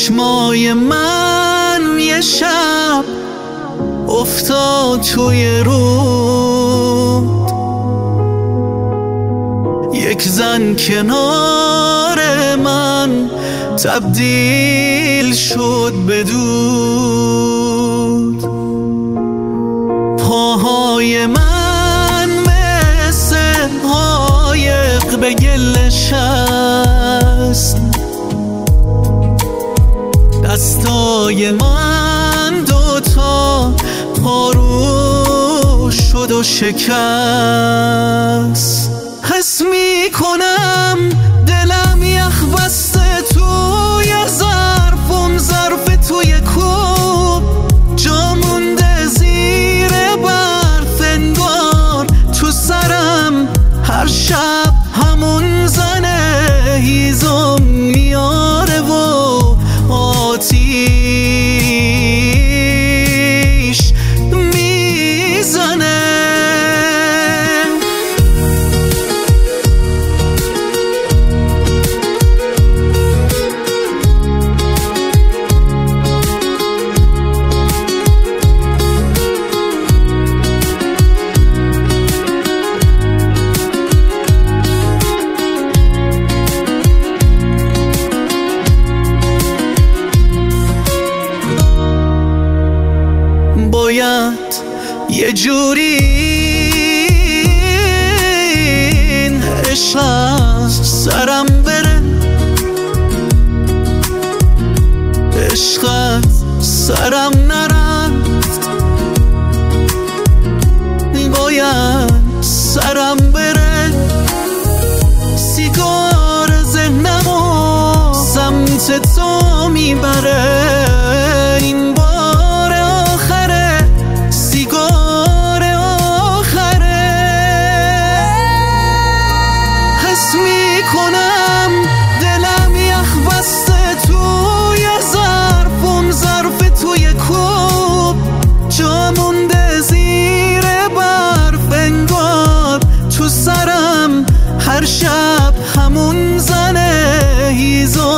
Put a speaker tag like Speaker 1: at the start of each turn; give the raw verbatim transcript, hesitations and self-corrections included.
Speaker 1: چشمای من یه شب افتاد توی رود، یک زن کنار من تبدیل شد به دود. پاهای من مثل حایق به گل شست، دستای من دوتا پارو شد و شکست. حس می کنم دلم یخ بسته توی ظرف، اون ظرف توی کوب جا مونده زیر برف، انگار تو سرم هر شب همون زنه هیزم میاره و آتیش میزنه. باید یه جوری این عشق از سرم بره، عشقت سرم نرفت، باید سرم بره. سیگار ذهنمو سمت تو میبره، این بار آخره، سیگار آخره. حس میکنم دلم یخ بسته توی ظرف، اون ظرف توی کوب جا مونده زیر برف، انگار تو سرم هر شب همون زنه هیزم